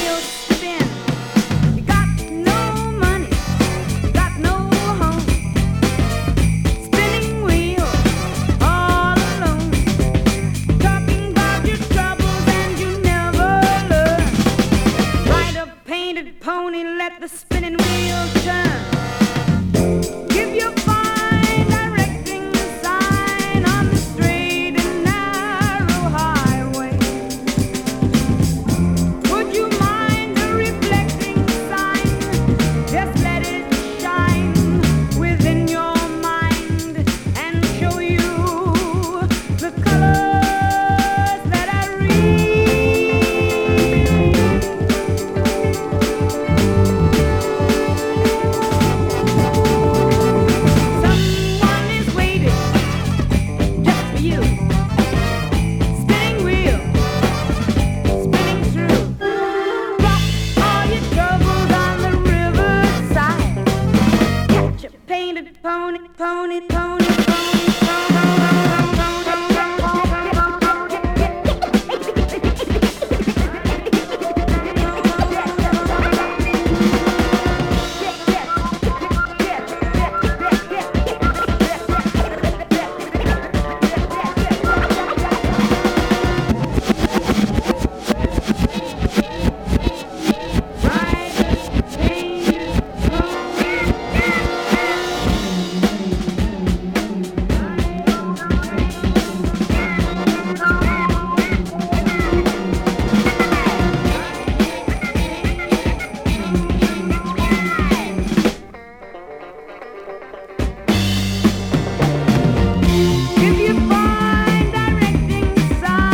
wheel spin. You got no money, you got no home. Spinning wheel all alone. Talking about your troubles and you never learn. Ride a painted pony, let the spinning wheel turn. Give your fine directing sign on the straight and narrow highway. Would you mind the reflecting sign? Just let it shine within your mind and show you the colors that I read. Someone is waiting just for you. Spinning wheel, spinning through. Drop all your troubles on the riverside. Catch a painted pony, pony, pony, pony, pony, pony.